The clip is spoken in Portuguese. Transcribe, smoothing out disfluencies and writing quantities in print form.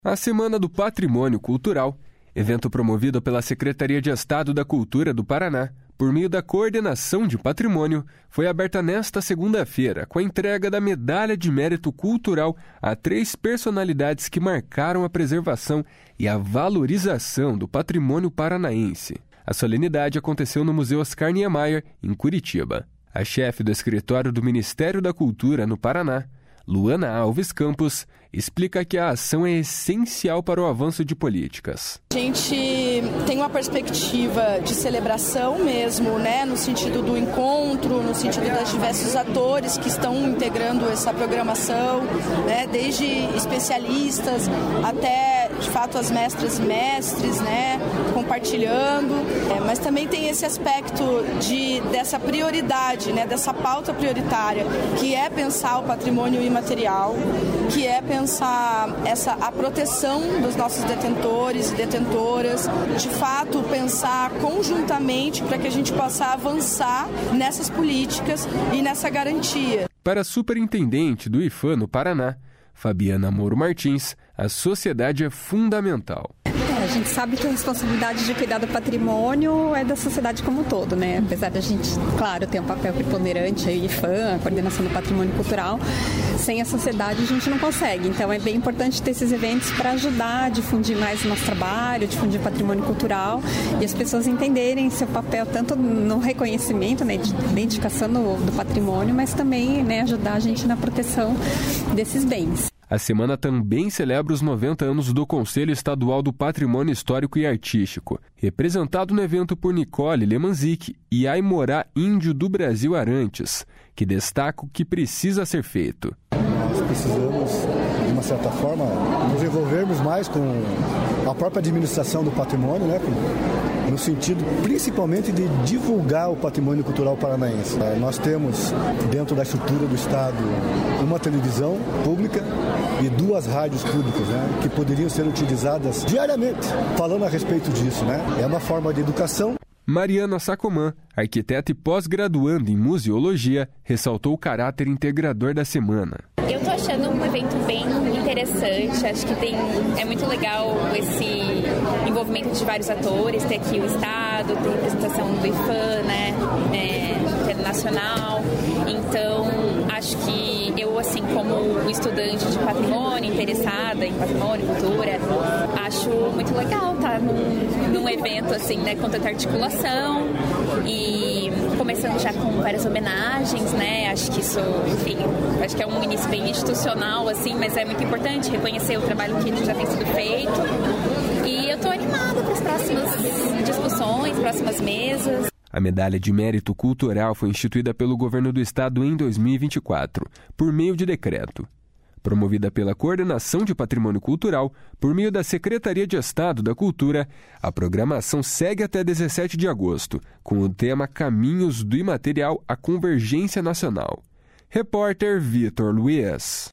A Semana do Patrimônio Cultural, evento promovido pela Secretaria de Estado da Cultura do Paraná, por meio da Coordenação de Patrimônio, foi aberta nesta segunda-feira com a entrega da Medalha de Mérito Cultural a 3 personalidades que marcaram a preservação e a valorização do patrimônio paranaense. A solenidade aconteceu no Museu Oscar Niemeyer, em Curitiba. A chefe do escritório do Ministério da Cultura no Paraná, Luana Alves Campos, explica que a ação é essencial para o avanço de políticas. A gente tem uma perspectiva de celebração mesmo, no sentido do encontro, no sentido dos diversos atores que estão integrando essa programação, desde especialistas até, de fato, as mestras e mestres, compartilhando, mas também tem esse aspecto dessa prioridade, dessa pauta prioritária, que é pensar o patrimônio imaterial, que é pensar a proteção dos nossos detentores e detentoras, de fato pensar conjuntamente para que a gente possa avançar nessas políticas e nessa garantia. Para a superintendente do IPHAN no Paraná, Fabiana Moro Martins, a sociedade é fundamental. A gente sabe que a responsabilidade de cuidar do patrimônio é da sociedade como um todo, Apesar da gente, claro, ter um papel preponderante, a IPHAN, a Coordenação do Patrimônio Cultural, sem a sociedade a gente não consegue. Então é bem importante ter esses eventos para ajudar a difundir mais o nosso trabalho, difundir o patrimônio cultural e as pessoas entenderem seu papel tanto no reconhecimento, de identificação do patrimônio, mas também ajudar a gente na proteção desses bens. A semana também celebra os 90 anos do Conselho Estadual do Patrimônio Histórico e Artístico, representado no evento por Nicole Lemanzik e Aimorá Índio do Brasil Arantes, que destaca o que precisa ser feito. Nós precisamos, de uma certa forma, nos envolvermos mais com a própria administração do patrimônio, no sentido principalmente de divulgar o patrimônio cultural paranaense. Nós temos, dentro da estrutura do Estado, uma televisão pública e 2 rádios públicas, que poderiam ser utilizadas diariamente, falando a respeito disso. É uma forma de educação. Mariana Sacomã, arquiteta e pós-graduanda em museologia, ressaltou o caráter integrador da semana. Eu estou achando um evento bem interessante, acho que é muito legal esse envolvimento de vários atores, ter aqui o Estado, ter a representação do IPHAN, que é nacional, então acho que eu, assim, como estudante de patrimônio, interessada em patrimônio, cultura, acho muito legal estar num evento assim, com tanta articulação e começando já com várias homenagens, acho que isso, enfim, acho que é um início bem institucional, assim, mas é muito importante reconhecer o trabalho que já tem sido feito e eu estou animada para as próximas discussões, próximas mesas. A Medalha de Mérito Cultural foi instituída pelo Governo do Estado em 2024, por meio de decreto. Promovida pela Coordenação de Patrimônio Cultural, por meio da Secretaria de Estado da Cultura, a programação segue até 17 de agosto, com o tema Caminhos do Imaterial à Convergência Nacional. Repórter Vitor Luiz.